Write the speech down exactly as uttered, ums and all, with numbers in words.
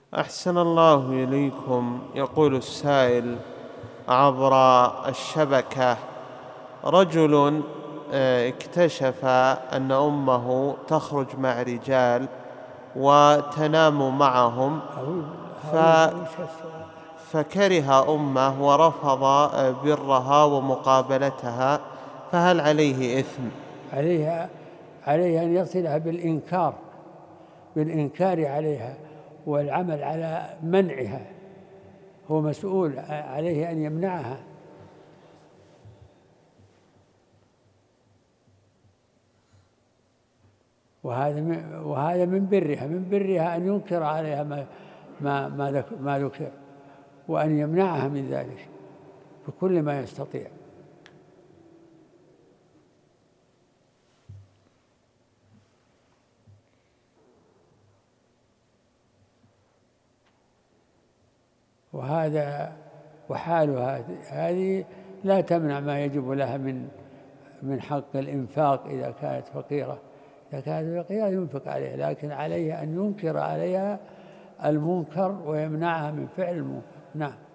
أحسن الله إليكم. يقول السائل عبر الشبكة: رجل اكتشف أن أمه تخرج مع رجال وتنام معهم، فكره أمه ورفض برها ومقابلتها، فهل عليه إثم؟ عليها عليه أن يصلها بالإنكار بالإنكار عليها والعمل على منعها، هو مسؤول، عليه أن يمنعها. وهذا وهذا من برها من برها أن ينكر عليها ما ما ما ذكر، وأن يمنعها من ذلك بكل ما يستطيع. وهذا وحالها هذه لا تمنع ما يجب لها من من حق الإنفاق إذا كانت فقيرة. إذا كانت فقيرة ينفق عليها، لكن عليه أن ينكر عليها المنكر ويمنعها من فعل المنكر. نعم.